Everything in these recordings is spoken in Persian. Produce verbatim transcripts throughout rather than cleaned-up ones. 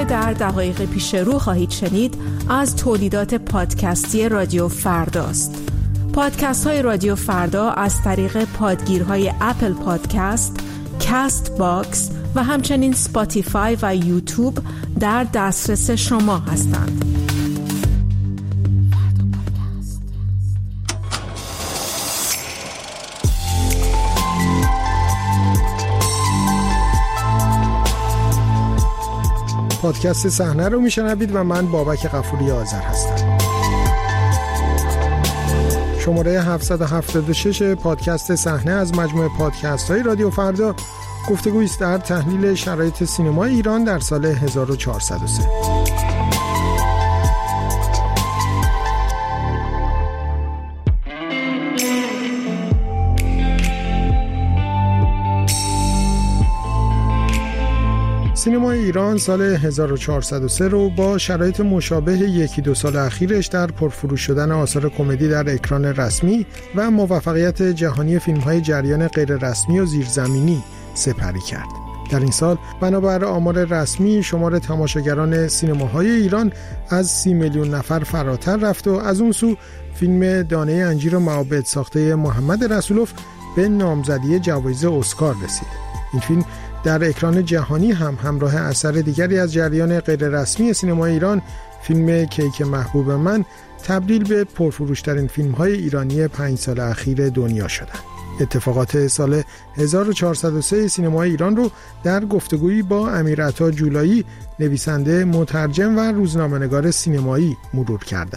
که در دقایق پیش رو خواهید شنید از تولیدات پادکستی رادیو فرداست. پادکست های رادیو فردا از طریق پادگیرهای اپل پادکست، کست باکس و همچنین سپاتیفای و یوتیوب در دسترس شما هستند. پادکست صحنه رو میشنوید و من بابک غفوری آذر هستم. شماره هفتصد و هفتاد و شش پادکست صحنه از مجموعه پادکست های رادیو فردا گفتگویی است در تحلیل شرایط سینمای ایران در سال هزار و چهارصد و سه. سینمای ایران سال هزار و چهارصد و سه رو با شرایط مشابه یکی دو سال اخیرش در پرفروش شدن آثار کمدی در اکران رسمی و موفقیت جهانی فیلم‌های جریان غیر رسمی و زیرزمینی سپری کرد. در این سال بنابر آمار رسمی شمار تماشاگران سینماهای ایران از سی میلیون نفر فراتر رفت و از اون سو فیلم دانه انجیر و معابد ساخته محمد رسولوف به نامزدی جوایز اسکار رسید. این فیلم در اکران جهانی هم همراه اثر دیگری از جریان غیر رسمی سینمای ایران، فیلم کیک محبوب من، تبدیل به پرفروشترین فیلم‌های ایرانی پنج سال اخیر دنیا شدند. اتفاقات سال هزار و چهارصد و سه سینمای ایران رو در گفتگویی با امیرعطا جولایی، نویسنده، مترجم و روزنامه‌نگار سینمایی مرور کردم.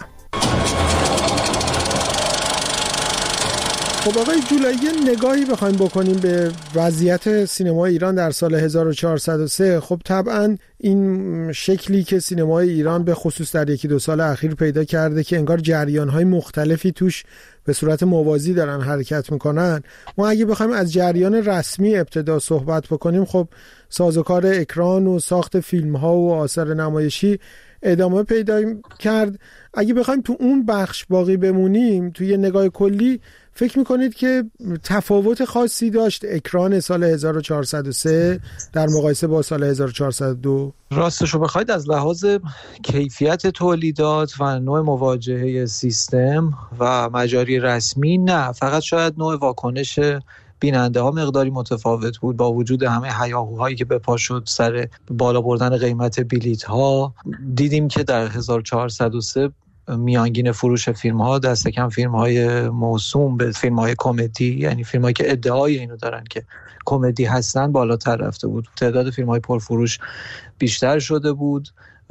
خب آقای جولایی، نگاهی بخوایم بکنیم به وضعیت سینمای ایران در سال هزار و چهارصد و سه، خب طبعا این شکلی که سینمای ایران به خصوص در یکی دو سال اخیر پیدا کرده که انگار جریان‌های مختلفی توش به صورت موازی دارن حرکت میکنن. ما اگه بخوایم از جریان رسمی ابتدا صحبت بکنیم، خب سازوکار اکران و ساخت فیلم‌ها و آثار نمایشی ادامه پیدا کرد. اگه بخوایم تو اون بخش باقی بمونیم، تو یه نگاه کلی فکر میکنید که تفاوت خاصی داشت اکران سال هزار و چهارصد و سه در مقایسه با سال هزار و چهارصد و دو؟ راستشو بخواید از لحاظ کیفیت تولیدات و نوع مواجهه سیستم و مجاری رسمی نه، فقط شاید نوع واکنش بیننده ها مقداری متفاوت بود. با وجود همه هیاهوهایی که به پا شد سر بالا بردن قیمت بلیط ها، دیدیم که در هزار و چهارصد و سه میانگین فروش فیلم ها دست کم فیلم های موسوم به فیلم های کمدی، یعنی فیلم هایی که ادعای اینو دارن که کمدی هستن، بالاتر رفته بود. تعداد فیلم های پرفروش بیشتر شده بود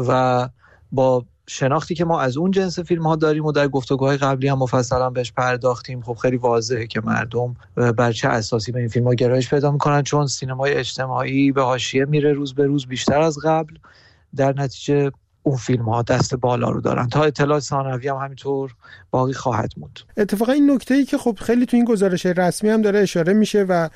و با شناختی که ما از اون جنس فیلم ها داریم و در گفتگوهای قبلی هم مفصلا بهش پرداختیم، خب خیلی واضحه که مردم بر چه اساسی به این فیلم ها گرایش پیدا میکنن، چون سینمای اجتماعی به حاشیه میره روز به روز بیشتر از قبل. در نتیجه اون فیلم ها دست بالا رو دارن. تا اطلاع ثانوی هم همینطور باقی خواهد موند. اتفاقا این نکته‌ای که خب خیلی تو این گزارش رسمی هم داره اشاره میشه و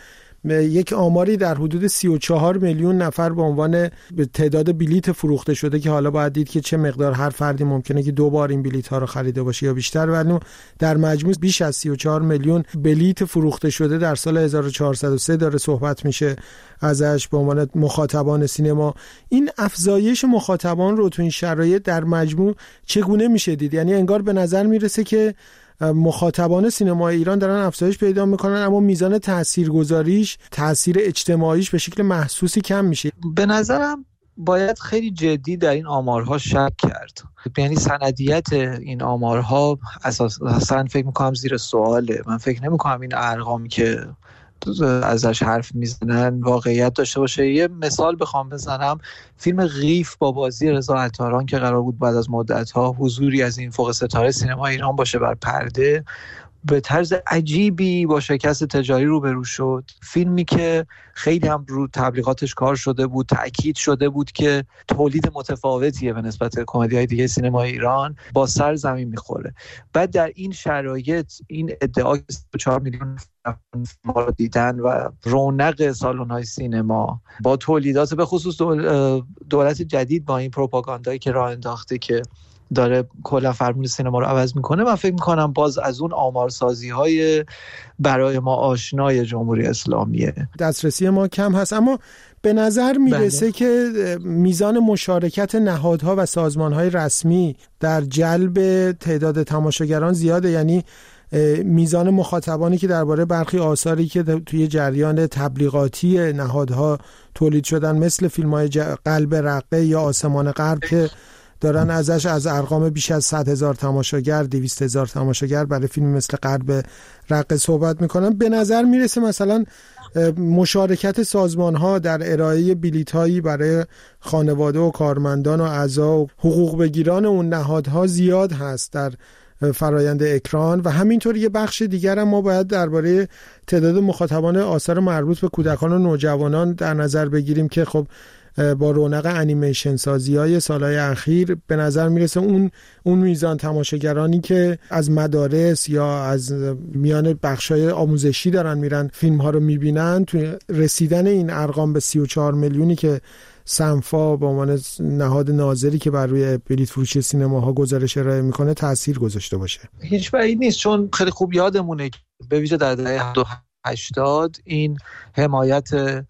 یک آماری در حدود سی و چهار میلیون نفر به عنوان تعداد بلیت فروخته شده که حالا باید دید که چه مقدار هر فردی ممکنه که دو بار این بلیت ها رو خریده باشه یا بیشتر، ولی در مجموع بیش از سی و چهار میلیون بلیت فروخته شده در سال هزار و چهارصد و سه داره صحبت میشه ازش به عنوان مخاطبان سینما. این افزایش مخاطبان رو تو این شرایط در مجموع چگونه میشه دید؟ یعنی انگار به نظر میرسه که مخاطبان سینمای ایران دارن افزایش پیدا میکنن، اما میزان تاثیرگذاریش، تاثیر اجتماعیش به شکل محسوسی کم میشه. به نظرم باید خیلی جدی در این آمارها شک کرد. یعنی سندیت این آمارها اساساً فکر میکنم زیر سواله. من فکر نمیکنم این ارقامی که ازش حرف میزنن واقعیت داشته باشه. یه مثال بخوام بزنم، فیلم قیف با بازی رضا عطاران که قرار بود بعد از مدت‌ها حضوری از این فوق ستاره سینما ایران باشه بر پرده، به طرز عجیبی با شکست تجاری روبرو شد. فیلمی که خیلی هم رو تبلیغاتش کار شده بود، تأکید شده بود که تولید متفاوتیه به نسبت کمدی‌های دیگه سینمای ایران، با سر زمین میخوره. بعد در این شرایط این ادعا که چهار میلیون ما رو دیدن و رونق سالن‌های سینما با تولیدات به خصوص دولت جدید با این پروپاگاندایی که راه انداخته که داره کلا فرمون سینما رو عوض میکنه، من فکر میکنم باز از اون آمارسازی های برای ما آشنای جمهوری اسلامیه دسترسی ما کم هست. اما به نظر میرسه بله. که میزان مشارکت نهادها و سازمانهای رسمی در جلب تعداد تماشاگران زیاده، یعنی میزان مخاطبانی که درباره برخی آثاری که توی جریان تبلیغاتی نهادها تولید شدن مثل فیلم‌های قلب رقه یا آسمان غرب که دارن ازش از ارقام بیش از صد هزار تماشاگر، دویست هزار تماشاگر برای فیلم مثل قلب رقه صحبت میکنن، به نظر میرسه مثلا مشارکت سازمان‌ها در ارائه بلیط‌هایی برای خانواده و کارمندان و اعضا و حقوق بگیران اون نهادها زیاد هست در فرایند اکران. و همینطور یه بخش دیگر هم ما باید درباره تعداد مخاطبان آثار مربوط به کودکان و نوجوانان در نظر بگیریم که خب با رونق انیمیشن سازی‌های سالهای اخیر به نظر میرسه اون اون میزان تماشاگرانی که از مدارس یا از میان بخشای آموزشی دارن میرن فیلم ها رو میبینن، تو رسیدن این ارقام به سی و چهار میلیونی که سنفا به عنوان نهاد ناظری که بر روی بلیط فروشی سینماها گزارش ارائه میکنه تاثیر گذاشته باشه. هیچ بعید نیست، چون خیلی خوب یادمونه به ویژه در دهه هشتاد این حمایت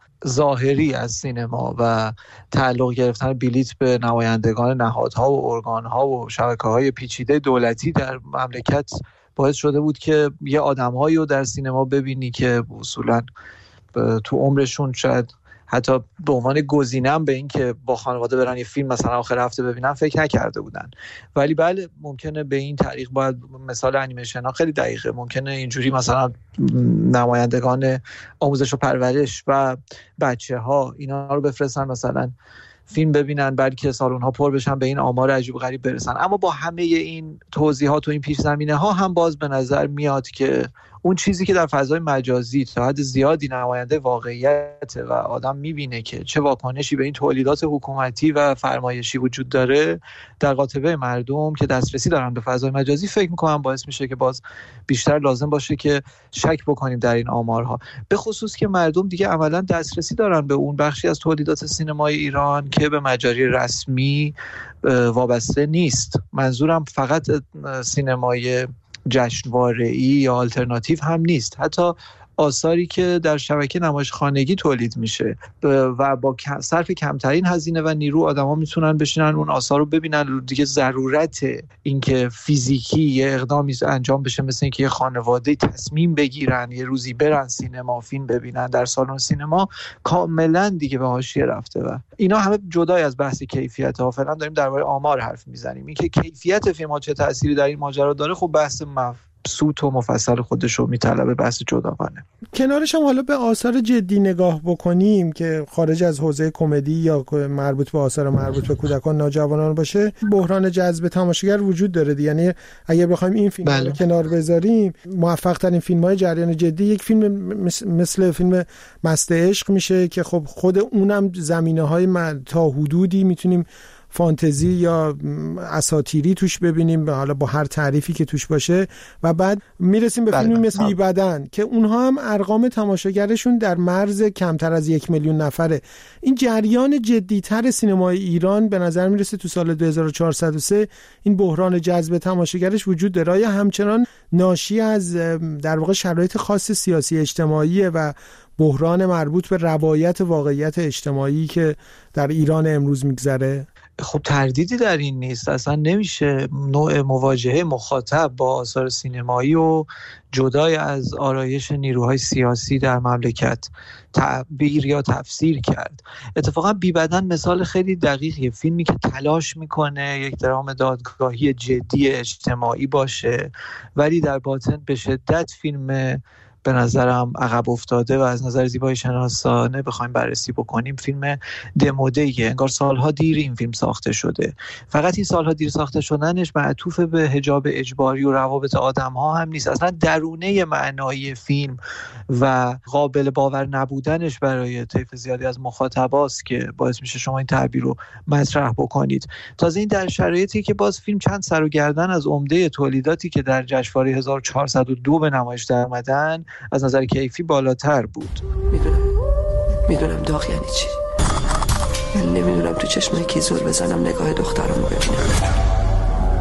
ظاهری از سینما و تعلق گرفتن بلیط به نمایندگان نهادها و ارگانها و شبکه‌های پیچیده دولتی در مملکت باعث شده بود که یه آدم‌هایی رو در سینما ببینی که اصولاً تو عمرشون شاید حتی به عنوان گزینه‌ام به این که با خانواده برن یه فیلم مثلا آخر هفته ببینن فکر نکرده بودن. ولی بله ممکنه به این طریق، باید مثال انیمیشن ها خیلی دقیقه، ممکنه اینجوری مثلا نمایندگان آموزش و پرورش و بچه ها اینا رو بفرستن مثلا فیلم ببینن، بلکه سالن ها پر بشن، به این آمار عجیب غریب برسن. اما با همه این توضیحات و این پیش زمینه ها هم باز به نظر میاد که اون چیزی که در فضای مجازی تا حد زیادی نماینده واقعیت و آدم میبینه که چه واکنشی به این تولیدات حکومتی و فرمایشی وجود داره در قاطبه مردم که دسترسی دارن به فضای مجازی، فکر میکنم باعث میشه که باز بیشتر لازم باشه که شک بکنیم در این آمارها، به خصوص که مردم دیگه عملا دسترسی دارن به اون بخشی از تولیدات سینمای ایران که به مجاری رسمی وابسته نیست. منظورم فقط سینمای جشنواره‌ای یا آلترناتیو هم نیست، حتی آثاری که در شبکه نمایش خانگی تولید میشه و با صرف کمترین هزینه و نیرو آدما میتونن بشینن اون آثار رو ببینن. دیگه ضرورت اینکه فیزیکی یه اقدامی انجام بشه مثل اینکه یه خانواده تصمیم بگیرن یه روزی برن سینما فیلم ببینن در سالن سینما کاملا دیگه به حاشیه رفته و اینا همه جدای از بحث کیفیت ها. فعلا داریم درباره آمار حرف میزنیم. اینکه کیفیت فیلم ها چه تأثیری در این ماجرا داره خب بحث مف... سوت و مفصل خودش رو میطلبه، بحث جداگانه. کنارش هم حالا به آثار جدی نگاه بکنیم که خارج از حوزه کمدی یا مربوط به آثار مربوط به کودکان نوجوانان باشه، بحران جذب تماشاگر وجود داره. یعنی اگه بخوایم این فیلم بله. رو کنار بذاریم، موفق ترین فیلم های جریان جدی یک فیلم مثل فیلم مست عشق میشه که خب خود اونم زمینه های تا حدودی میتونیم فانتزی یا اساطیری توش ببینیم، حالا با هر تعریفی که توش باشه، و بعد میرسیم به فیلمی مثل بی بدن که اونها هم ارقام تماشاگرشون در مرز کمتر از یک میلیون نفره. این جریان جدیتر سینمای ایران به نظر میرسه تو سال دو هزار و چهارصد و سه این بحران جذب تماشاگرش وجود داره، یا همچنان ناشی از در واقع شرایط خاص سیاسی اجتماعی و بحران مربوط به روایت واقعیت اجتماعی که در ایران امروز میگذره؟ خب تردیدی در این نیست، اصلا نمیشه نوع مواجهه مخاطب با آثار سینمایی و جدای از آرایش نیروهای سیاسی در مملکت تعبیر یا تفسیر کرد. اتفاقا بی بدن مثال خیلی دقیقیه، فیلمی که تلاش میکنه یک درام دادگاهی جدی اجتماعی باشه ولی در باطن به شدت فیلم به نظرم عقب افتاده و از نظر زیبایی شناسانه بخوایم بررسی بکنیم فیلم دموده‌ایه. انگار سالها دیر این فیلم ساخته شده. فقط این سالها دیر ساخته شدنش معطوف به حجاب اجباری و روابط آدم‌ها هم نیست، اصلا درونه معنایی فیلم و قابل باور نبودنش برای طیف زیادی از مخاطباست که باعث میشه شما این تعبیر رو مطرح بکنید. تازه این در شرایطی که باز فیلم چند سر و گردن از عمده تولیداتی که در جشنواره هزار و چهارصد و دو به نمایش در اومدن از نظر کیفی بالاتر بود. میدونم میدونم داغ یعنی چی. من نمیدونم تو چشمای کی زل بزنم نگاه دخترمو ببینم.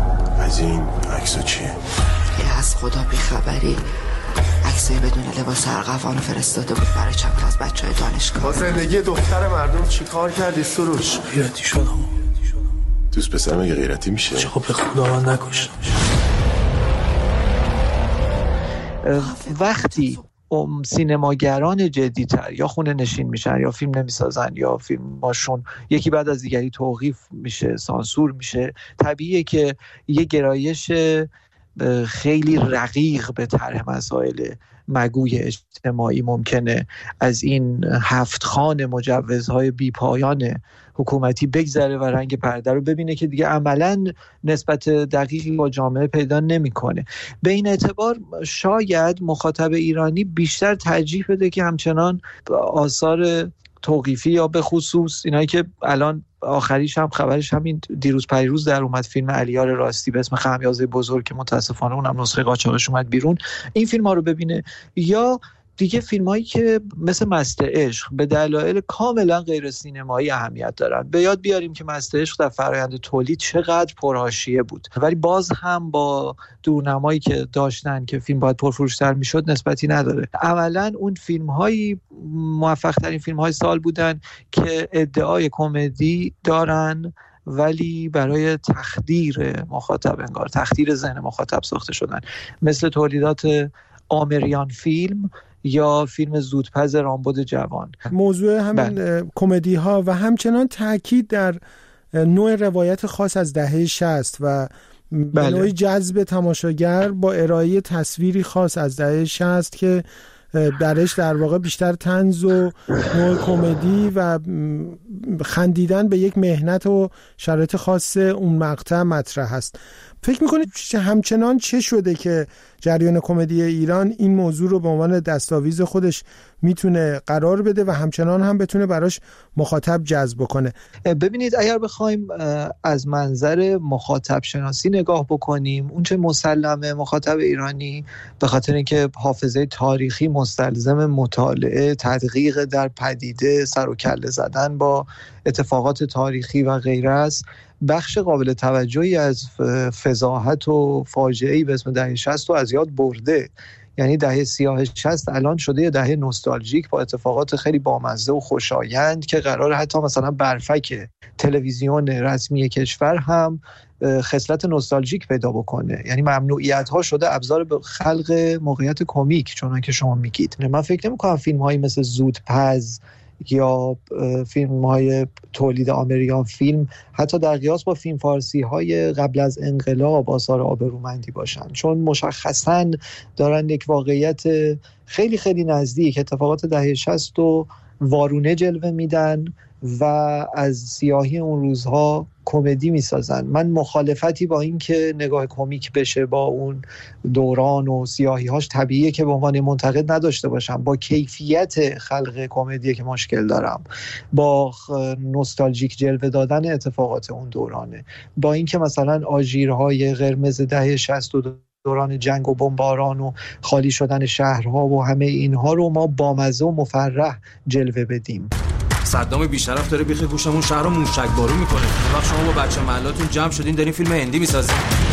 از این عکسا چیه؟ یه از خدا بیخبری عکسای بدون لباس ارغوان فرستاده بود برای چند تا از بچهای دانشگاه. با زندگی دختر مردم چی کار کردی سروش؟ غیرتی شدم. دوست پسر مگه غیرتی میشه؟ چه خب به خدا من نکشتم. وقتی سینماگران جدی‌تر یا خونه نشین میشن یا فیلم نمیسازن یا فیلماشون یکی بعد از دیگری توقیف میشه، سانسور میشه، طبیعیه که یه گرایش خیلی رقیق به طرح مسائل مگوی اجتماعی ممکنه از این هفت خوان مجوزهای بیپایان حکومتی بگذره و رنگ پرده رو ببینه که دیگه عملاً نسبت دقیقی با جامعه پیدا نمیکنه. به این اعتبار شاید مخاطب ایرانی بیشتر ترجیح بده که همچنان آثار توقیفی یا به خصوص اینایی که الان آخریش هم خبرش همین دیروز پریروز در اومد، فیلم علیار راستی به اسم خمیازه بزرگ که متاسفانه اونم نسخه قاچاقش اومد بیرون، این فیلم ها رو ببینه، یا دیگه فیلم هایی که مثل مست عشق به دلایل کاملا غیر سینمایی اهمیت دارن. به یاد بیاریم که مست عشق در فرآیند تولید چقدر پرحاشیه بود، ولی باز هم با دورنمایی که داشتن که فیلم باید پرفروش‌تر میشد نسبتی نداره. عملا اون فیلم هایی موفق ترین فیلم های سال بودن که ادعای کمدی دارن ولی برای تخدیر مخاطب، انگار تخدیر ذهن مخاطب ساخته شدن، مثل تولیدات آمریان فیلم یا فیلم زودپز رامبد جوان. موضوع همین کمدی ها و همچنان تاکید در نوع روایت خاص از دهه شصت و به نوعی جذب تماشاگر با ارائه تصویری خاص از دهه شصت که درش در واقع بیشتر طنز و نوع کمدی و خندیدن به یک مهنت و شرایط خاص اون مقطع مطرح هست. فکر میکنید همچنان چه شده که جریان کمدی ایران این موضوع رو به عنوان دستاویز خودش میتونه قرار بده و همچنان هم بتونه براش مخاطب جذب کنه؟ ببینید، اگر بخوایم از منظر مخاطب شناسی نگاه بکنیم، اون چه مسلمه مخاطب ایرانی به خاطر اینکه حافظه تاریخی مستلزم مطالعه، تدقیق در پدیده، سر و کله زدن با اتفاقات تاریخی و غیره است، بخش قابل توجهی از فضاحت و فاجعه‌ای به اسم دهه شصت رو از یاد برده. یعنی دهه سیاه شصت الان شده یه دهه نوستالژیک با اتفاقات خیلی بامزه و خوشایند که قراره حتی مثلا برفک تلویزیون رسمی کشور هم خصلت نوستالژیک پیدا بکنه. یعنی ممنوعیت ها شده ابزار به خلق موقعیت کمیک، چون که شما میگید. من فکر نمی‌کنم فیلم هایی مثل زودپز یا فیلم های تولید آمریکان فیلم حتی در قیاس با فیلم فارسی های قبل از انقلاب آثار آبرومندی باشن، چون مشخصاً دارن یک واقعیت خیلی خیلی نزدیک اتفاقات دهه شصت و وارونه جلوه میدن و از سیاهی اون روزها کمدی میسازن. من مخالفتی با این که نگاه کمیک بشه با اون دوران و سیاهی هاش طبیعیه که به عنوان منتقد نداشته باشم. با کیفیت خلق کمدی که مشکل دارم، با نوستالژیک جلوه دادن اتفاقات اون دورانه، با این که مثلا آژیرهای قرمز دهه شصت و دوران جنگ و بمباران و خالی شدن شهرها و همه اینها رو ما بامزه و مفرح جلوه بدیم. صدام بیشرف داره بیخ گوشمون شهر رو موشک بارون میکنه. وقت شما با بچه محلاتون جمع شدین دارین فیلم هندی میسازین.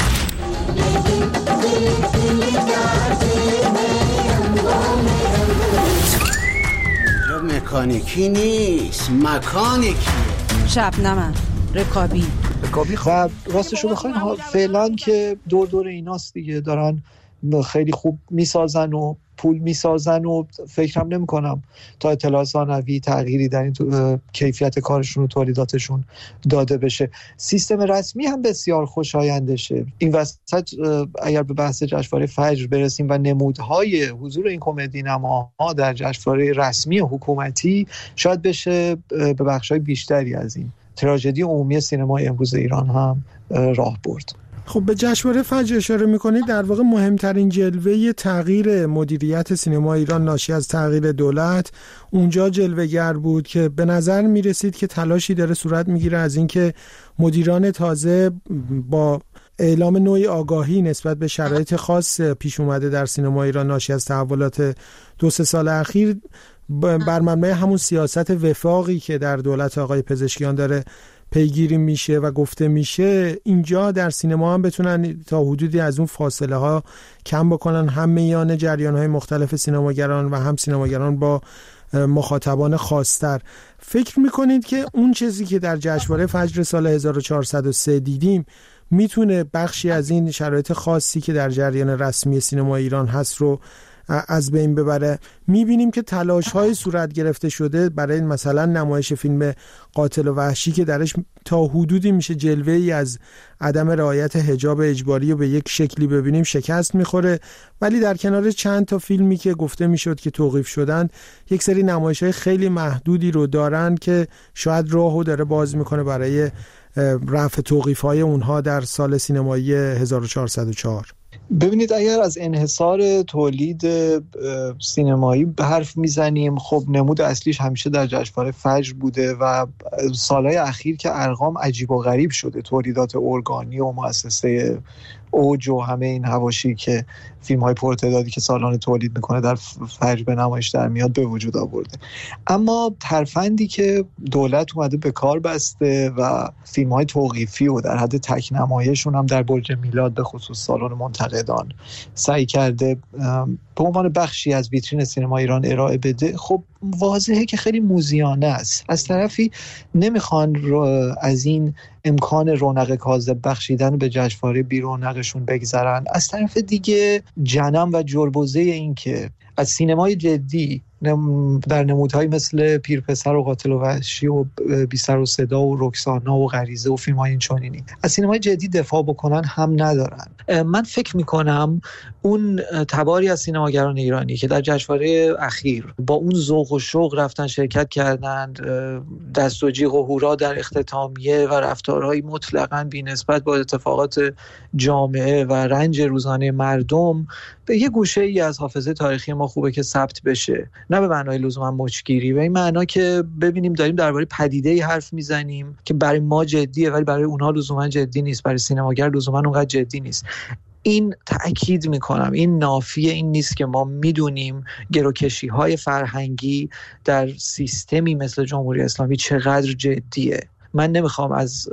مکانیکی نیست، مکانیکی. شبنمه رکابی رکابی خب راستشو بخواین فعلا که دور دور ایناست دیگه، دارن خیلی خوب میسازن و پول میسازن و فکرم نمی کنم تا اطلاع ثانوی تغییری در این تو کیفیت کارشون و تولیداتشون داده بشه. سیستم رسمی هم بسیار خوشایندشه. این وسط اگر به بحث جشنواره فجر برسیم و نمودهای حضور این کمدی نماها در جشنواره رسمی حکومتی، شاید بشه به بخشای بیشتری از این تراژدی عمومی سینمای امروز ایران هم راه برد. خب به جشنواره فجر اشاره می‌کنید، در واقع مهمترین جلوه تغییر مدیریت سینما ایران ناشی از تغییر دولت اونجا جلوه‌گر بود که به نظر می‌رسید که تلاشی داره صورت می‌گیره از اینکه مدیران تازه با اعلام نوعی آگاهی نسبت به شرایط خاص پیش اومده در سینما ایران ناشی از تحولات دو سه سال اخیر بر مبنای همون سیاست وفاقی که در دولت آقای پزشکیان داره پیگیری میشه و گفته میشه، اینجا در سینما هم بتونن تا حدودی از اون فاصله ها کم بکنن، هم میان جریان های مختلف سینماگران و هم سینماگران با مخاطبان خاص‌تر. فکر میکنید که اون چیزی که در جشنواره فجر سال هزار و چهارصد و سه دیدیم میتونه بخشی از این شرایط خاصی که در جریان رسمی سینما ایران هست رو از بین ببره؟ میبینیم که تلاش‌های صورت گرفته شده برای مثلا نمایش فیلم قاتل و وحشی که درش تا حدودی میشه جلوه‌ای از عدم رعایت حجاب اجباری رو به یک شکلی ببینیم شکست میخوره، ولی در کنار چند تا فیلمی که گفته میشد که توقیف شدن، یک سری نمایش‌های خیلی محدودی رو دارن که شاید راهو داره باز میکنه برای رفع توقیف‌های اونها در سال سینمایی هزار و چهارصد و چهار. ببینید، اگر از انحصار تولید سینمایی حرف میزنیم، خب نمود اصلیش همیشه در جشنواره فجر بوده و سالهای اخیر که ارقام عجیب و غریب شده، تولیدات ارگانی و مؤسسه اوج و همه این حواشی که فیلم های پرتعدادی که سالانه تولید میکنه در فجر به نمایش در میاد به وجود آورده. اما ترفندی که دولت اومده به کار بسته و فیلم های توقیفی و در حد تک نمایشون هم در برج میلاد به خصوص سالن منتقدان سعی کرده به عنوان بخشی از ویترین سینما ایران ارائه بده، خب واضحه که خیلی موذیانه است. از طرفی نمیخوان از این امکان رونق کاذب بخشیدن به جشنواره بی رونقشون بگذرن، از طرف دیگه جنم و جربوزه این که از سینمای جدی در نمودهایی مثل پیرپسر و قاتل و وحشی و بی سر و صدا و رکسانا و غریزه و فیلم‌های این چنینی از سینمای جدی دفاع بکنن هم ندارن. من فکر میکنم اون تباری از سینماگران ایرانی که در جشنواره اخیر با اون ذوق و شوق رفتن شرکت کردند، دست و جیغ و هورا در اختتامیه و رفتارهای مطلقاً بی‌نسبت با اتفاقات جامعه و رنج روزانه مردم، به یه گوشه ای از حافظه تاریخی ما خوبه که ثبت بشه، نه به معنای لزوما مچگیری، به این معنا که ببینیم داریم درباره پدیده‌ای حرف میزنیم که برای ما جدیه ولی برای اونها لزوما جدی نیست، برای سینماگر لزوما اونقدر جدی نیست. این تأکید میکنم، این نافیه این نیست که ما میدونیم گروکشی‌های فرهنگی در سیستمی مثل جمهوری اسلامی چقدر جدیه. من نمیخوام از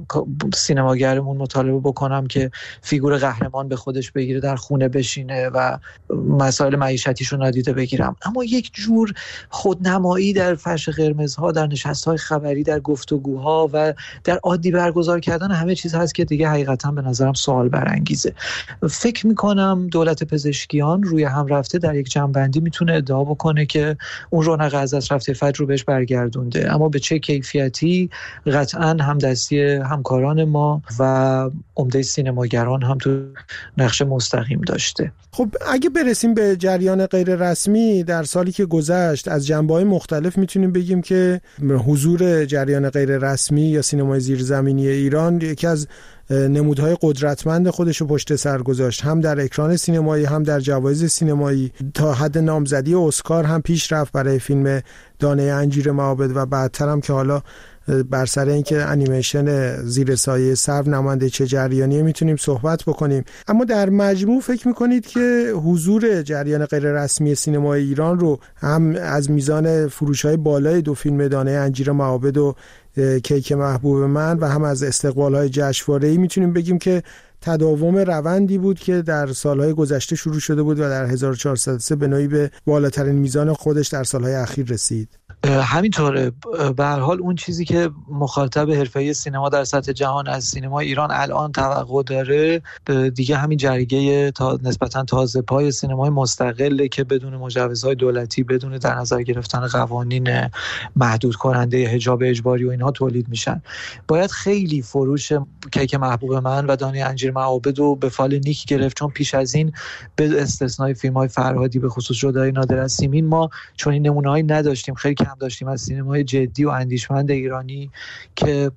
سینماگرمون مطالبه بکنم که فیگور قهرمان به خودش بگیره، در خونه بشینه و مسائل معیشتیشو نادیده بگیرم، اما یک جور خودنمایی در فرش قرمزها، در نشست‌های خبری، در گفتگوها و در عادی برگزار کردن همه چیز هست که دیگه حقیقتا به نظرم سوال برانگیزه. فکر میکنم دولت پزشکیان روی هم رفته در یک جنبندی میتونه ادعا بکنه که اون رونق از دست رفته فجر رو بهش برگردونده، اما به چه کیفیتی قطعاً همدستی همکاران ما و عمده سینماگران هم تو نقش مستقیم داشته. خب اگه برسیم به جریان غیر رسمی در سالی که گذشت، از جنبه‌های مختلف میتونیم بگیم که حضور جریان غیر رسمی یا سینمای زیرزمینی ایران یکی از نمودهای قدرتمند خودش رو پشت سر گذاشت، هم در اکران سینمایی هم در جوایز سینمایی. تا حد نامزدی اسکار هم پیش رفت برای فیلم دانه انجیر معابد و بعدتر هم که حالا بر سر اینکه انیمیشن زیر سایه سرو نماینده چه جریانیه میتونیم صحبت بکنیم. اما در مجموع فکر میکنید که حضور جریان غیر رسمی سینمای ایران رو هم از میزان فروش‌های بالای دو فیلم دانه انجیر معابد و کیک محبوب من و هم از استقبال‌های جشنواره‌ای میتونیم بگیم که تداوم روندی بود که در سالهای گذشته شروع شده بود و در هزار و چهارصد و سه به نوعی به بالاترین میزان خودش در سالهای اخیر رسید؟ همینطوره. به هر حال اون چیزی که مخاطب حرفه‌ای سینما در سطح جهان از سینما ایران الان توقع داره دیگه همین جریگه تا نسبتاً تازه پای سینمای مستقله که بدون مجوزهای دولتی، بدون در نظر گرفتن قوانین محدود کننده حجاب اجباری و اینها تولید میشن. باید خیلی فروش کیک محبوب من و دانه انجیر معابد رو به فال نیک گرفت، چون پیش از این به استثنای فیلم‌های فرهادی به خصوص جدای نادر از سیمین ما چون این نمونه‌هایی نداشتیم، خیلی کم داشتیم از سینمای جدی و اندیشمند ایرانی که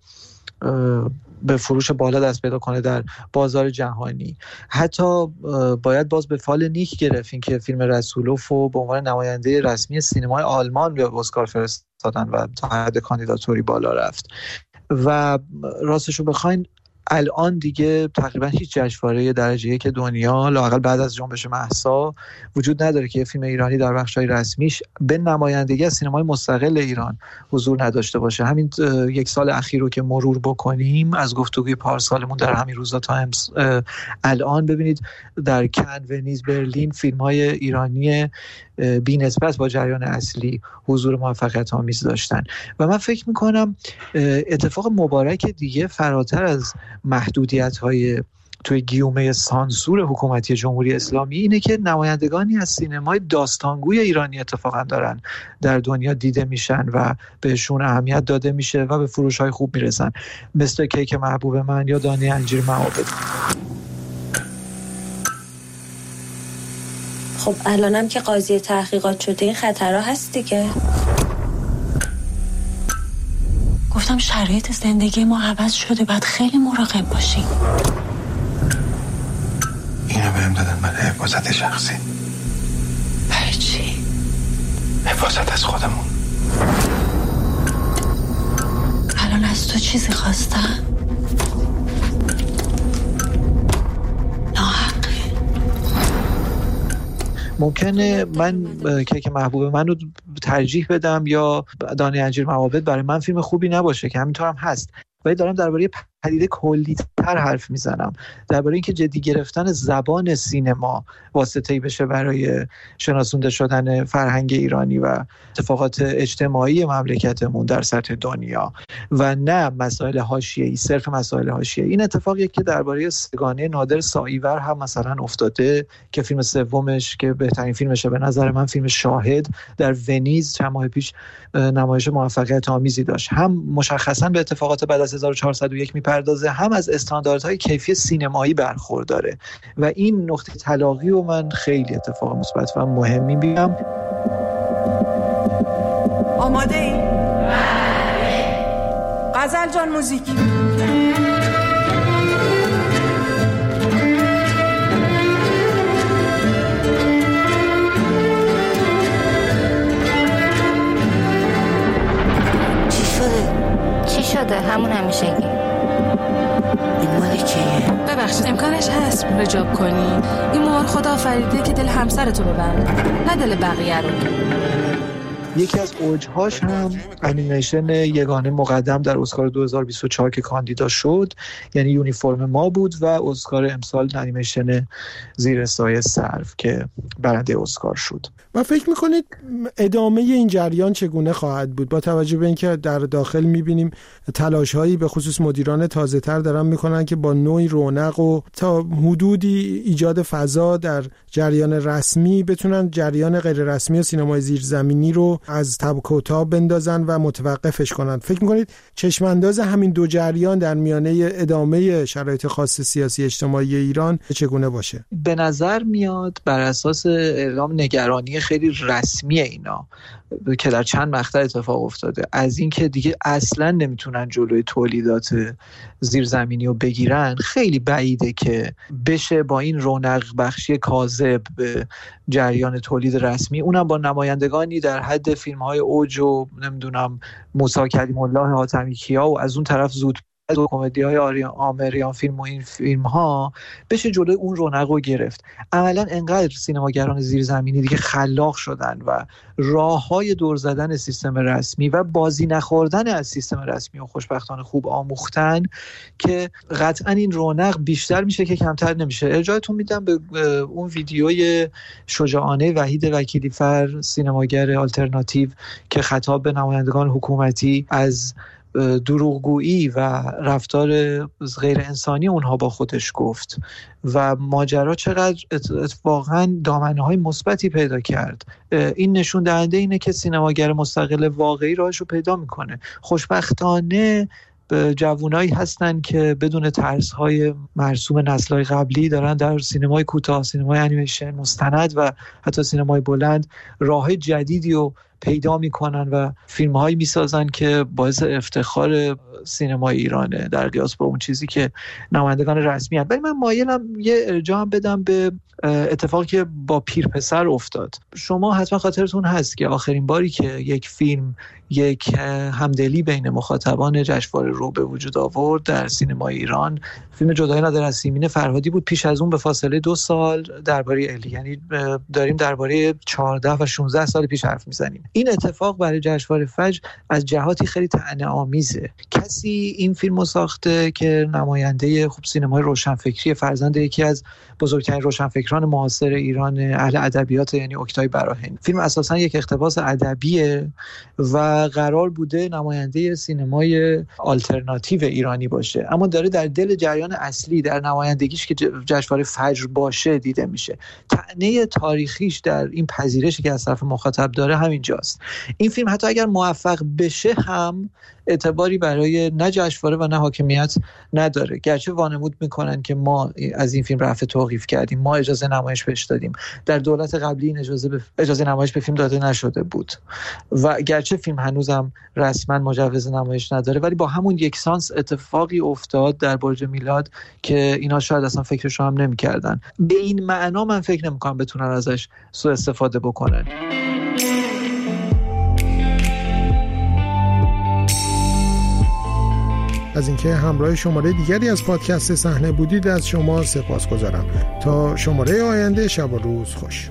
به فروش بالا دست پیدا کنه در بازار جهانی. حتی باید باز به فال نیک گرفتیم که فیلم رسولوف رو به عنوان نماینده رسمی سینمای آلمان به اسکار فرستادن و تا حد کاندیداتوری بالا رفت. و راستش رو بخواین الان دیگه تقریبا هیچ جشنواره درجه یک دنیا لااقل بعد از جنبش مهسا وجود نداره که یه فیلم ایرانی در بخش‌های رسمیش به نمایندگی از سینمای مستقل ایران حضور نداشته باشه. همین یک سال اخیر رو که مرور بکنیم از گفتگوی پارسالمون در همین روزا تا الان، ببینید در کن، ونیز، برلین فیلم‌های ایرانی بی نسبت با جریان اصلی حضور موفقیت آمیز داشتن و من فکر میکنم اتفاق مبارک دیگه فراتر از محدودیت‌های توی گیومه سانسور حکومتی جمهوری اسلامی اینه که نمایندگانی از سینمای داستانگوی ایرانی اتفاقا دارن در دنیا دیده میشن و بهشون اهمیت داده میشه و به فروش‌های خوب میرسن، مثل کیک محبوب من یا دانه انجیر معابد. خب الانم که قاضی تحقیقات شده این خطرها هست دیگه. گفتم شرایط زندگی ما عوض شده، باید خیلی مراقب باشیم. اینو بهم دادن من حفاظت شخصی. برای چی؟ حفاظت از خودمون. الان از تو چیزی خواستن؟ ممکنه من کیک محبوب من رو ترجیح بدم یا دانه انجیر معابد برای من فیلم خوبی نباشه که همینطور هم هست، ولی دارم درباره پدیده کلی‌تر حرف میزنم، درباره اینکه جدی گرفتن زبان سینما واسطه‌ای بشه برای شناسونده شدن فرهنگ ایرانی و اتفاقات اجتماعی مملکتمون در سطح دنیا و نه مسائل حاشیه‌ای، صرف مسائل حاشیه‌ای. این اتفاقیه که درباره سگانه نادر ساییور هم مثلا افتاده که فیلم سومش که بهترین فیلمشه به نظر من فیلم شاهد در ونیز چند ماه پیش نمایش موفقیت آمیزی داشت. هم مشخصاً به اتفاقات بعد از هزار و چهارصد و یک میپردازه، هم از استانداردهای کیفی سینمایی برخورداره و این نقطه تلاقی رو من خیلی اتفاق مثبت و مهمی می‌بینم. آماده ای؟ غزل جان موزیک. چی شده؟ چی شده؟ همون همیشگی. این مال کیه؟ ببخشید امکانش هست رجاب کنی؟ این مهر خدا آفریده که دل همسرتو ببند، نه دل بقیه رو. یکی از اوجهاش هم انیمیشن یگانه مقدم در اسکار دو هزار و بیست و چهار که کاندیدا شد، یعنی یونیفرم ما بود، و اسکار امسال انیمیشن زیر سایه سرو که برنده اسکار شد. و فکر میکنید ادامه این جریان چگونه خواهد بود با توجه به اینکه در داخل میبینیم تلاش‌هایی به خصوص مدیران تازه‌تر دارن میکنن که با نوعی رونق و تا حدودی ایجاد فضا در جریان رسمی بتونن جریان غیر رسمی و سینمای زیرزمینی رو از تبک و تاب بندازن و متوقفش کنن. فکر میکنید چشمانداز همین دو جریان در میانه ادامه شرایط خاص سیاسی اجتماعی ایران چگونه باشه؟ به نظر میاد بر اساس اعلام نگرانی خیلی رسمی اینا که در چند مقطع اتفاق افتاده از اینکه دیگه اصلا نمیتونن جلوی تولیدات زیرزمینی رو بگیرن، خیلی بعیده که بشه با این رونق بخشی کاذب به جریان تولید رسمی، اونم با نمایندگانی در حد فیلم‌های اوج و نمیدونم موسی کلیم الله حاتمی کیا و از اون طرف زود دو کمدی‌های آمریان فیلم و این فیلم‌ها بشه جلوی اون رونق رو گرفت. عملاً انقدر سینماگران زیرزمینی دیگه خلاق شدن و راه‌های دور زدن سیستم رسمی و بازی نخوردن از سیستم رسمی و خوشبختانه خوب آموختن که قطعاً این رونق بیشتر میشه که کمتر نمیشه. ارجاعتون میدم به اون ویدیوی شجاعانه وحید وکیلیفر، سینماگر آلترناتیو، که خطاب به نمایندگان حکومتی از دروغگویی و رفتار غیر انسانی اونها با خودش گفت و ماجرا چقدر اتفاقاً دامنه‌های مثبتی پیدا کرد. این نشون دهنده اینه که سینماگر مستقل واقعی راهشو پیدا میکنه. خوشبختانه جوانایی هستن که بدون ترس‌های مرسوم نسل‌های قبلی دارن در سینمای کوتاه، سینمای انیمیشن، مستند و حتی سینمای بلند راه جدیدی رو پیدا میکنن و فیلم‌هایی میسازن که باعث افتخار سینمای ایرانه در قیاس با اون چیزی که نمایندگان رسمی هستند. ولی من مایلم یه ارجاع هم بدم به اتفاقی که با پیر پسر افتاد. شما حتما خاطرتون هست که آخرین باری که یک فیلم یک همدلی بین مخاطبان جشنواره رو به وجود آورد در سینمای ایران، فیلم جدایی نادر از سیمین فرهادی بود. پیش از اون به فاصله دو سال درباره الی، یعنی داریم درباره چهارده و شانزده سال پیش حرف میزنیم. این اتفاق برای جشنواره فجر از جهاتی خیلی طعنه‌آمیزه. کسی این فیلمو ساخته که نماینده خوب سینمای روشنفکری، فرزند یکی از بزرگترین روشنفکران معاصر ایران، اهل ادبیات، یعنی اوکتای براهنی. فیلم اساساً یک اقتباس ادبیه و قرار بوده نماینده سینمای آلترناتیو ایرانی باشه، اما داره در دل جریان اصلی در نمایندگیش که جشنواره فجر باشه دیده میشه. طعنه تاریخیش در این پذیرشی که از طرف مخاطب داره همینجاست. این فیلم حتی اگر موفق بشه هم اعتباری برای نه جشنواره و نه حاکمیت نداره، گرچه وانمود میکنن که ما از این فیلم رفع توقیف کردیم، ما اجازه نمایش بهش دادیم. در دولت قبلی این اجازه به اجازه نمایش به فیلم داده نشده بود و گرچه فیلم هنوزم رسما مجوز نمایش نداره، ولی با همون یک سانس اتفاقی افتاد در برج میلاد که اینا شاید اصلا فکرش رو هم نمی‌کردن. به این معنا من فکر نمی‌کنم بتونن ازش سوء استفاده بکنن. از اینکه همراه شماره دیگری از پادکست صحنه بودید از شما سپاسگزارم. تا شماره آینده، شب و روز خوش.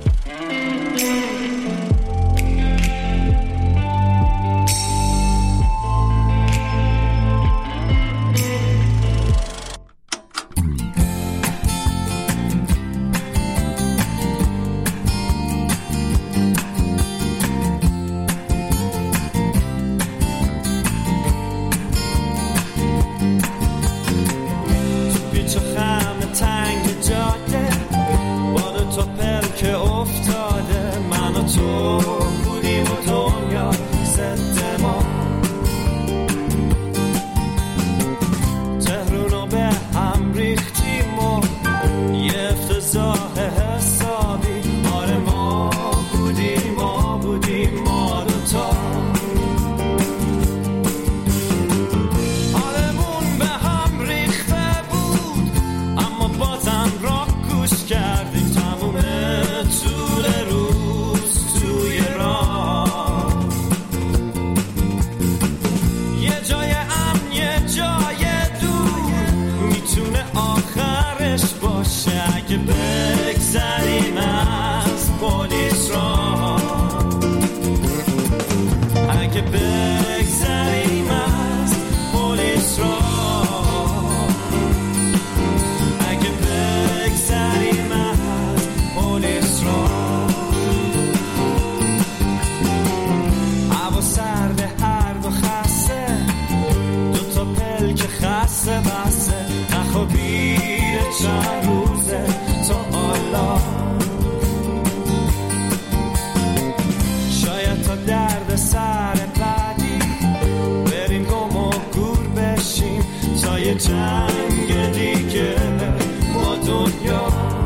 جنگ دیگه با دنیا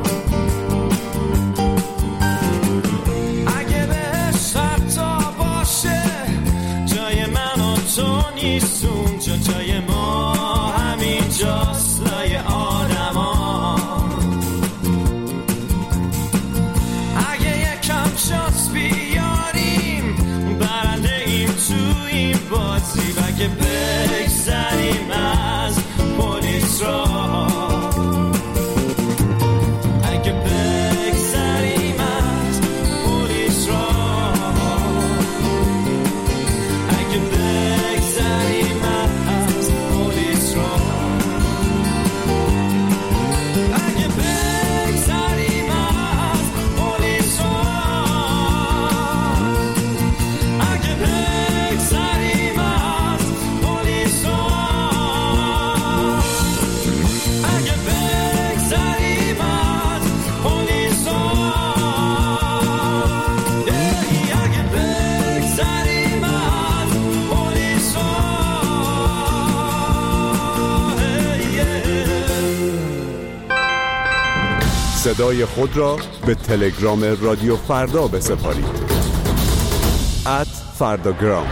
اگه بهش حتی باشه جای من و تو نیست اونجا، جای ما همینجاست لای آدم ها. اگه یکم شانس بیاریم برنده ایم تو این بازی و اگه بگذریم از پلیس را، اگه بگذریم از پلیس را، اگه بگذریم از پلیس را، اگه بگذریم از پلیس را، اگه بگذریم از پلیس را، اگه بگذریم از پلیس را، اگه بگذریم از پلیس را. صدای خود را به تلگرام رادیو فردا بسپارید. ات فرداگرام.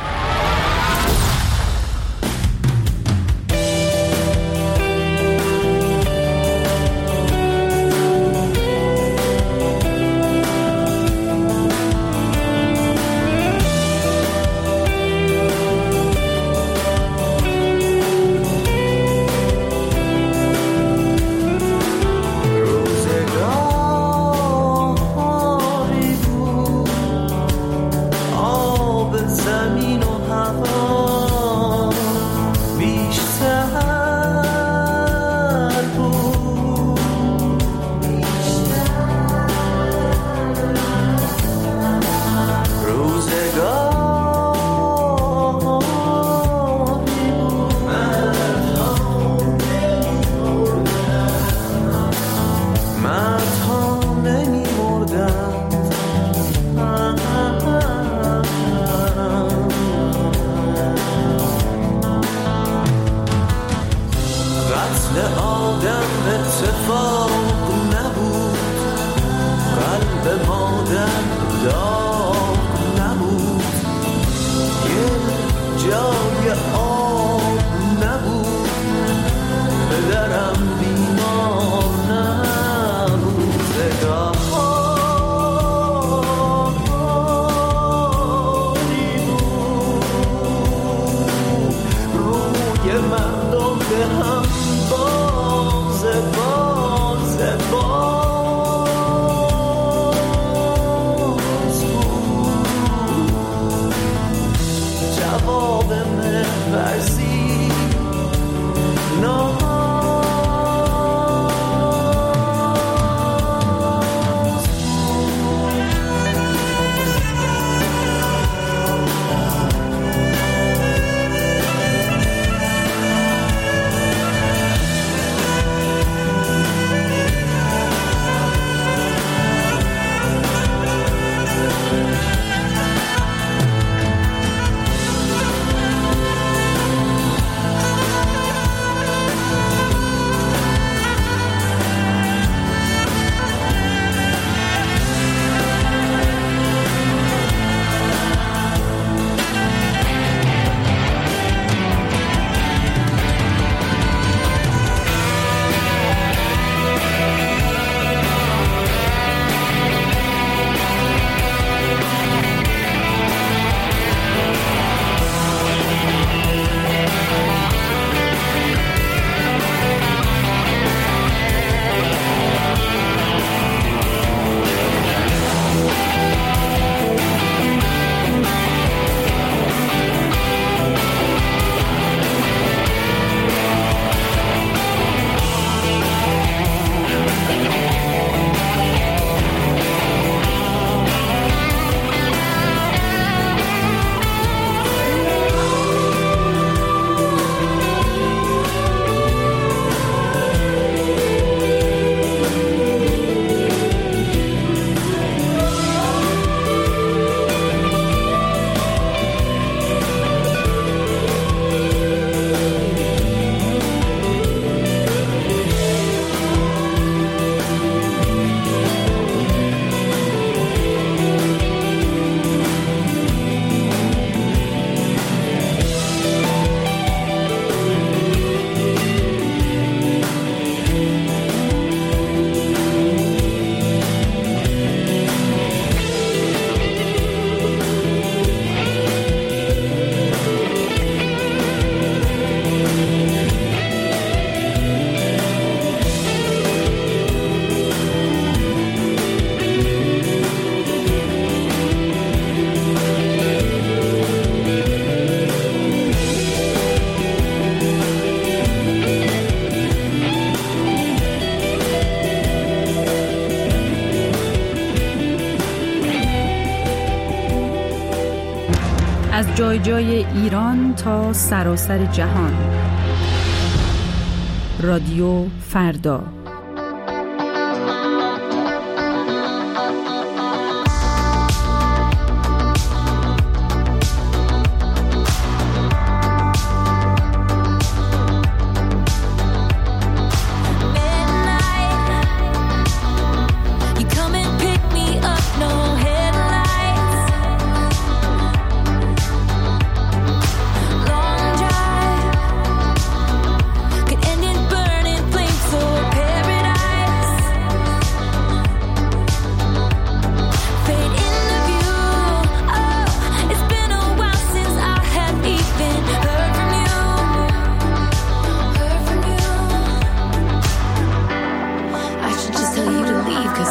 از جای جای ایران تا سراسر جهان. رادیو فردا.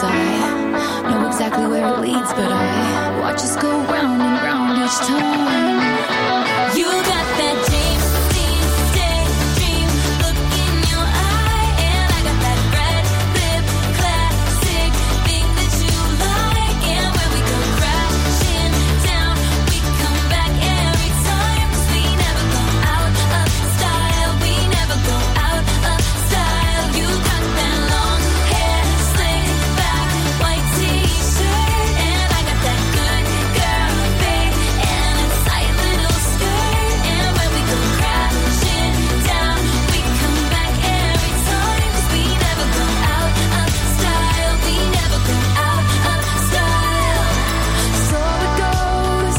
'cause I know exactly where it leads, but I watch us go round and round each time. You got that James Dean daydream look in your eye, and I got that red lip classic thing that you like. And when we go crashing down, we come back every time, 'cause we never go out of style. We never go out of style. You got that long hair slicked back, white t-shirt, and I got that good girl babe and a tight little skirt. And when we go crashing down, we come back every time, 'cause we never go out of style. We never go out of style. So it goes.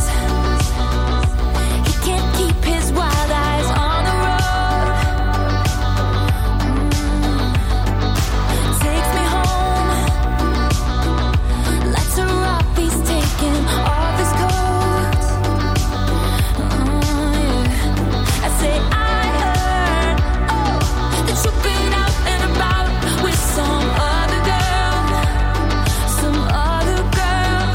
He can't keep his wild eyes on the road. Takes me home. Lights are off, he's taking off his coat. Oh, yeah. I say I heard, oh, that you've been out and about with some other girl, some other girl.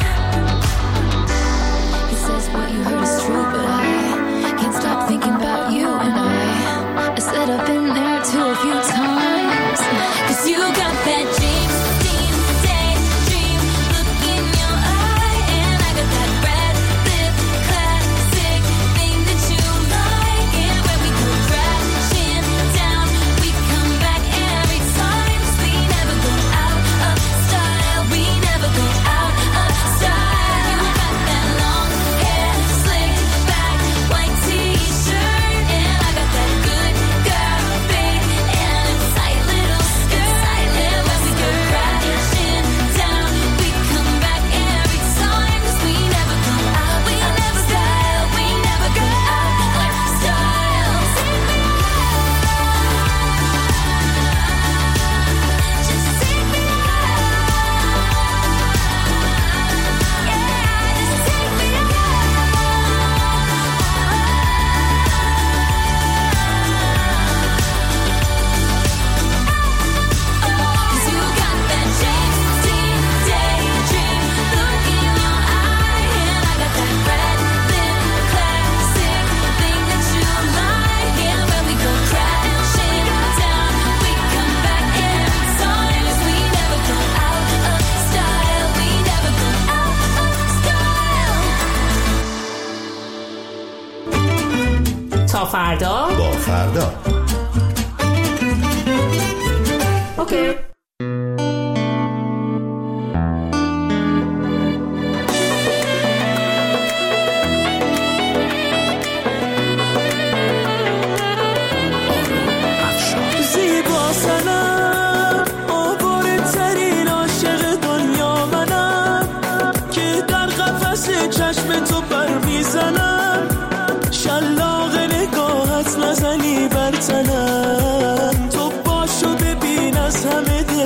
He says what you heard is true, but I can't stop thinking about you. And I, I said I've been there too a few times, 'cause you got that James Dean daydream look in your eye, and I got that red lip classic thing that you like. And when we go crashing down, we come back every time, 'cause we never go out of style. We never go out of style. You got that long hair slicked back, white t-shirt, and I got that good girl babe and a tight little skirt. And when we go crashing down, we come back every time, 'cause we never go out. We never style. We never go out of style. Take me out. Just take me out. Yeah, just take me out. 'Cause you got that James Dean daydream look in your eye, and I got that red lip classic thing that you like. And when we go crashing down, we come back every time, 'cause we never go out of style. We never go out of style. تا فردا با فردا. اوکی. زیبا سنم آواره ترین عاشق دنیا منم، که در قفس چشم تو پر میزنم، شلاق نگاهت نزنی بر تنم. تو باشو ببین از همه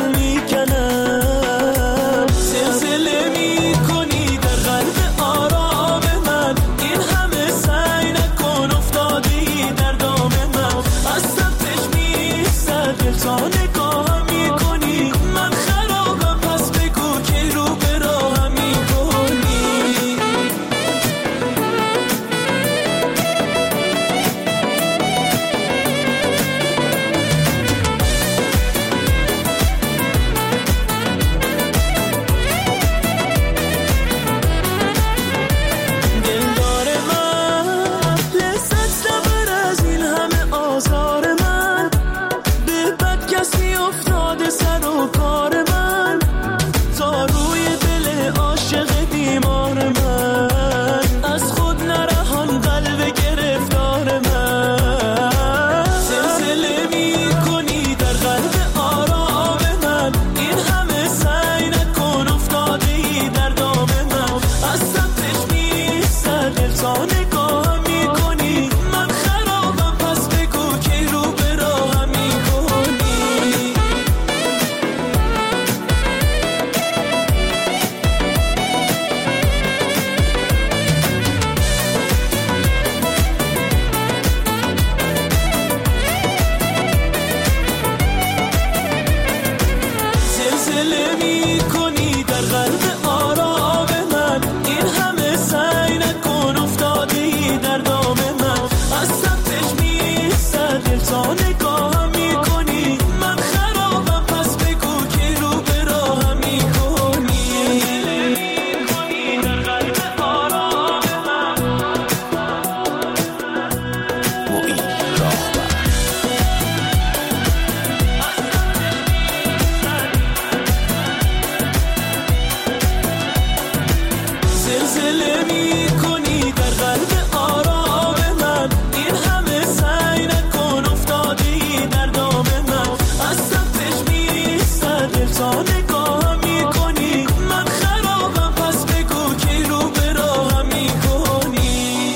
گله می کنی در قلب آرام من، این همه سعی نکن افتادی در دام من، از سمتش میستر دل تا نگاه می کنی، من خرابم پس بگو کی رو به راه می کنی.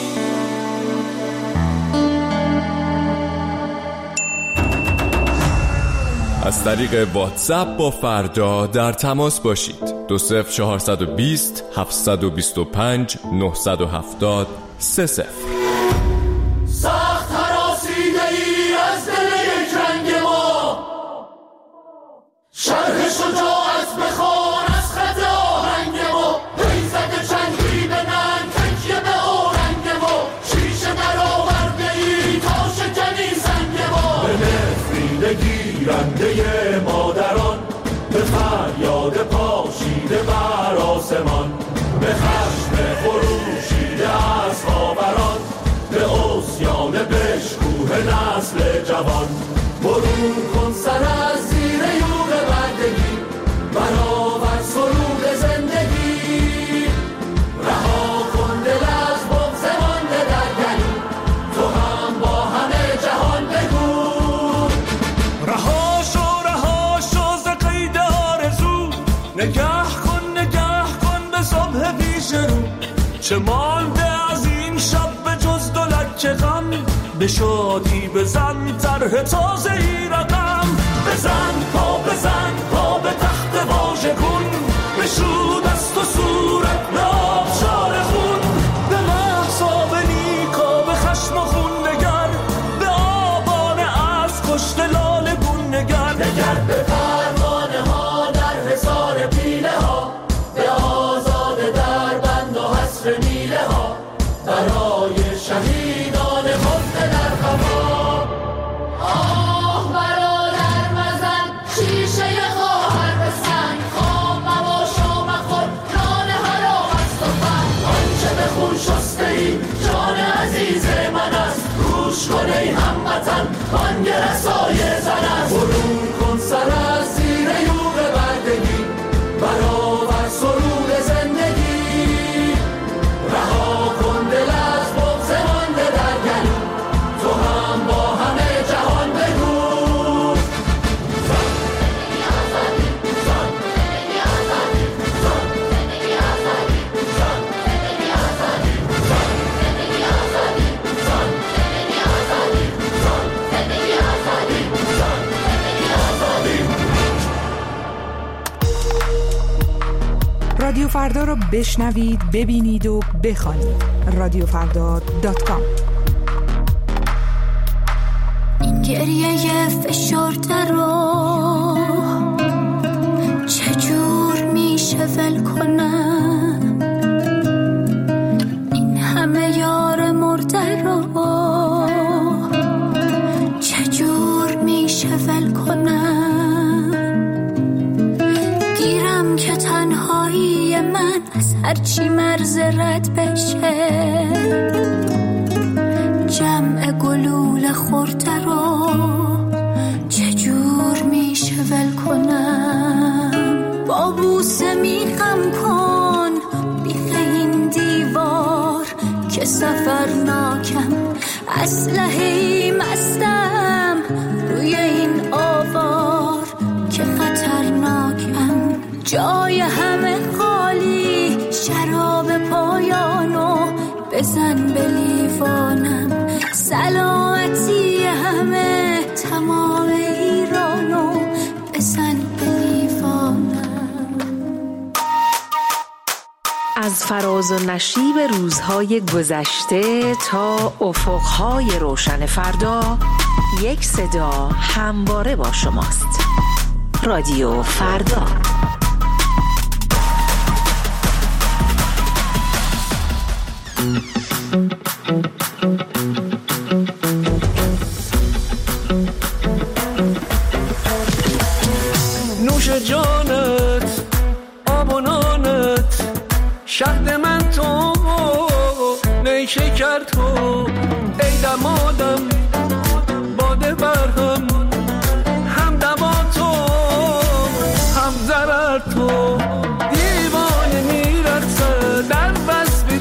از طریق واتساپ با فردا در تماس باشید. دو صفر چهارصد و بیست هفتصد و بیست و پنج نهصد و هفتاد سه صفر. سخت هراسیده ای از دل یک رنگ ما، شرح شجاعت بخوان از خط آهنگ ما، پیزد چنگی به ننگ تکیه به آرنگ ما، شیشه در آورده ای تا شکنی سنگ ما، به نفرین گیرنده مادران، به فریاد پاشیده بر آسمان، به خشم خروشیده از خاوران، به عصیان بشکوه نسل جوان، برون کن سر از زیر یوغ بردگی، برآور سرود زندگی، رها کن دل از بغض مانده در گلو، تو هم با همه جهان بگو رها شو رها شو ز قید آرزو، نگه کن نگه کن به صبح پیش رو، چه مانده از این شب به جز دو لکه غم، به شادی بزن طرح تازه ای رقم، بزن پا بزن پا به تخت واژه کن، بشو دست و صورت به آبشار خون، به محصاب نیکا به خشم و خون نگر، به آبان از کشت لاله گون نگر، نگر به پروانه ها در حصار پیله ها، به آزاده در بند و حصر میله ها، برای شهیدان خفته در خفا. آه برادر مزن شیشه خواهر به سنگ، خام مباش و مخور نان حرام است و فن، آنچه به خون شسته ای جان عزیز من است، گوش کن ای هموطن بانگ رسای زن است، برون کن سر از زیر یوغ بردگی، برآور سرود زندگی، رها کن دل از بغض مانده در گلو، تو هم با همه جهان بگو زن زندگی آزادی، زن زندگی آزادی، زن زندگی آزادی، زن زندگی آزادی، زن زندگی آزادی، زن زندگی آزادی، زن زندگی آزادی، زن زندگی آزادی. رادیو فردا رو بشنوید، ببینید و بخوانید. رادیو فردا دات کام. این گریه فشرده رو چجور میشه ول کنم، این همه یار مرده رو چجور میشه ول کنم، گیرم که تنهایی من از هرچی مرز رد بشه، جمع گلوله خورده رو چجور میشه ول کنم، با بوسه میخم کن بیخ این دیوار که سفرناکم، اسلحه‌ای مستم روی این آوار که خطرناکم، جای همه خالی شراب پایانو بزن به لیوانم، سلامتی همه تمام ایرانو بزن به لیوانم. از فراز و نشیب روزهای گذشته تا افقهای روشن فردا، یک صدا همواره با شماست. رادیو فردا. نوش جانت آب و نانت، شهد من تو نیشکر تو، ای دمادم باده برهم، هم دوا تو هم ضرر تو، دیوانه میرقصه در وصف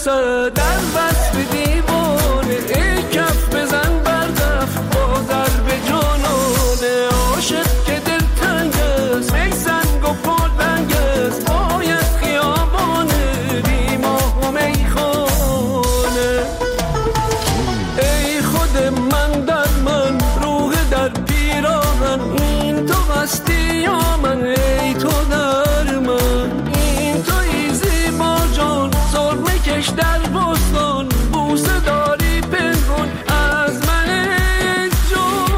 برسد در وصف دیوانه، ای کف بزن بردف با ضرب جانانه. عاشق که دل تنگ است می سنگ و پلنگ است، باید خیابانه بی ماه و میخانه. ای خود من در من روح در پیراهن، این تو هستی یا من ای تو در من. این توی زیبا جان سرمه کش در بستان، بوسه داری پنهان از من جان.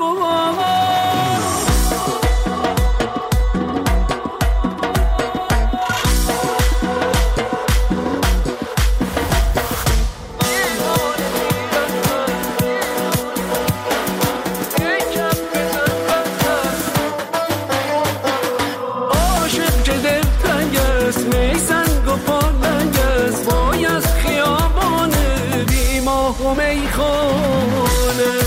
عاشق که دل تنگ است می سنگ و پالنگ است، وای از خیابانه بی ماه و میخانه.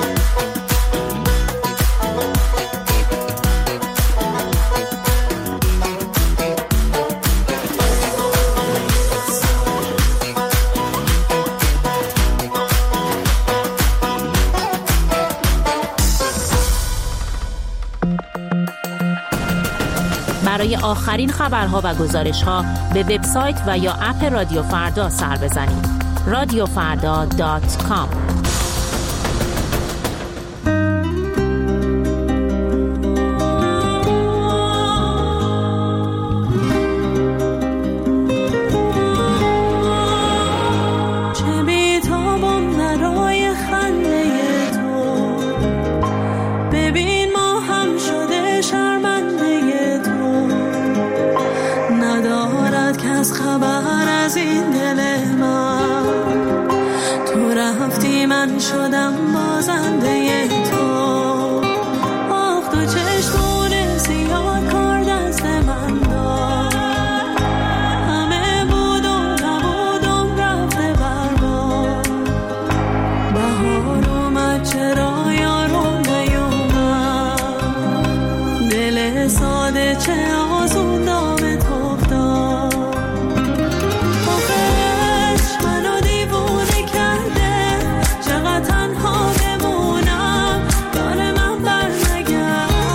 برای آخرین خبرها و گزارش‌ها به وبسایت و یا اپ رادیو فردا سر بزنید. رادیو فردا دات کام. چه بی‌تابم برای خنده تو، ببین ما هم شده شرمنده تو. ندارد کس خبر از این دل من، تو رفتی من شدم بازنده تو. آخ تو چشمون سیاه کار دست من داد، همه بود و نبودم رفته برباد. بهار اومد چرا یارو نیومد، دل ساده چه آزون دامه افتاد. آخرش منو دیوونه کرده، چقدر تنها بمونم داره من برنگرده.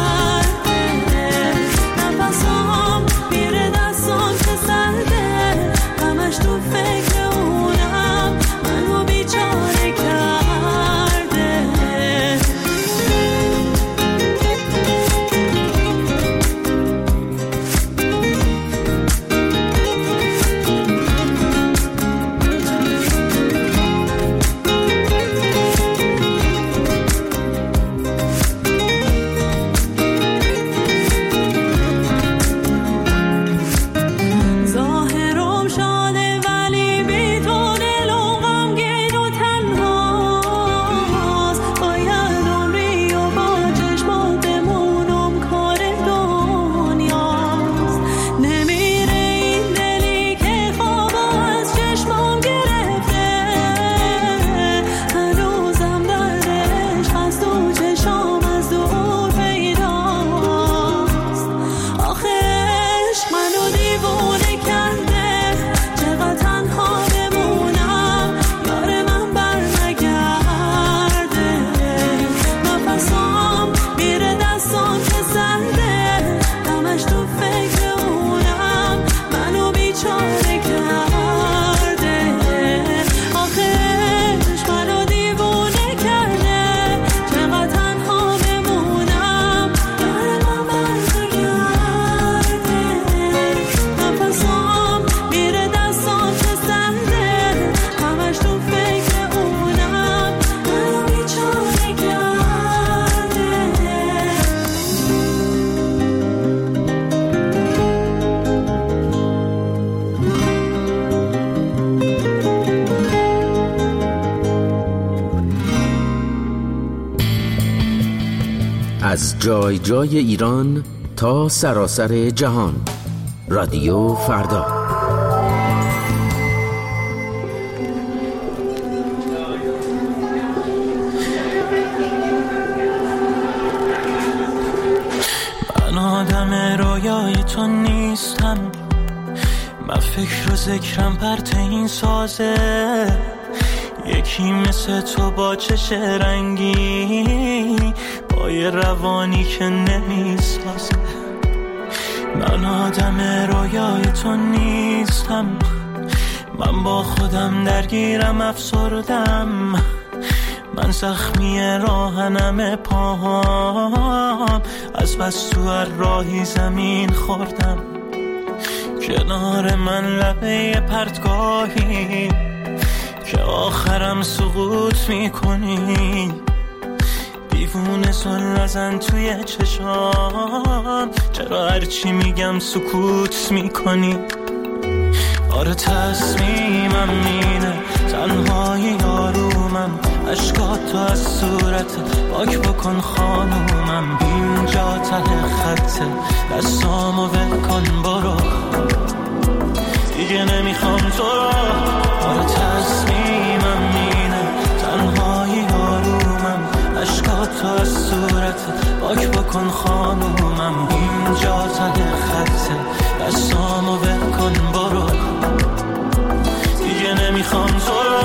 نفسام میره دستام که سرده، همش تو فکر اونم منو بیچاره کرده. ظاهرم شاده ولی بی تو دلم غمگین و تنهاست. باید عمری و با چشمات بمونم کار دنیاست. نمیره این دلی که خواب از چشمام گرفته، هنوزم دردش از تو چشام از دور پیداست. آخرش منو دیوونه کرده، چقدر تنها بمونم یار من برنگرده. نفسام میره دستام که سرده، همش تو فکر اونم منو بیچاره کرده. آخرش منو دیوونه کرده، چقدر تنها بمونم یار من برنگرده. نفسام میره دستام که سرده، همش تو فکر اونم منو بیچاره کرده. از جای جای ایران تا سراسر جهان، رادیو فردا. من آدم رویای تو نیستم، من فکر و ذکرم پرت این سازه، یکی مثل تو با چش رنگی، با یه روانی که نمیسازه. من آدم رویای تو نیستم، من با خودم درگیرم افسردم، من زخمی راهنم پاهام، از بس تو هر راهی زمین خوردم. کنار من لبه پرتگاهی که آخرم سقوط میکنی، دیوونه سن نزن توی چشام، چرا هرچی میگم سکوت میکنی؟ آره تصمیمم اینه، تنهایی آرومم، عشقات تو از صورت پاک بکن خانومم، اینجا ته خطه، دستامو ول کن برو، دیگه نمیخوام تو رو. آره تصمیمم اینه، تنهایی آرومم، عشقات تو از صورت پاک بکن خانومم، اینجا ته خطه، دستامو ول کن برو، دیگه نمیخوام تو رو.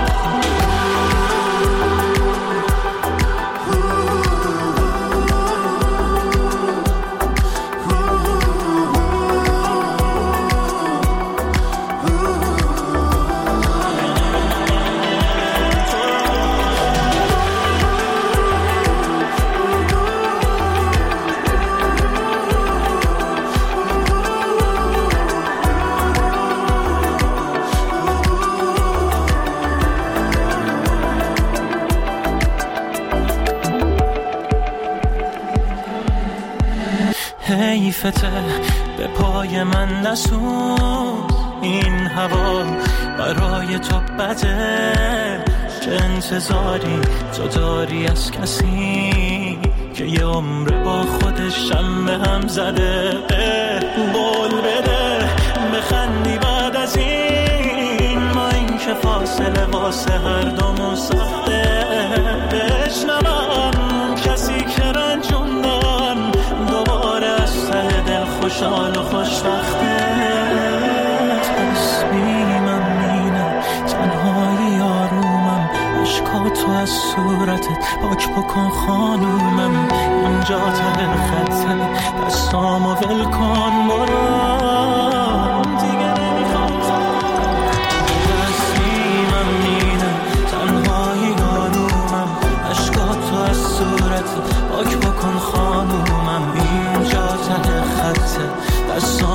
حیفته به پای من نسوز، این هوا برای تو بده، چه انتظاری تو داری از کسی که یه عمر با خودش هم به هم زده؟ بول بده بخندی بعد از این، ما این که فاصله واسه هر دومون سخته، بشنوم کسی که رنجوندم دوباره از ته دل خوشحال و خوشبخته. تصمیمم اینه، تنهایی آرومم، عشقاتو از صورتت پاک بکن خانومم، اینجا ته خطه، دستامو ول کن برو، دیگه نمیخوام. تصمیمم اینه، تنهایی آرومم، عشقاتو از صورتت پاک بکن خانومم، اینجا ته خطه، دستامو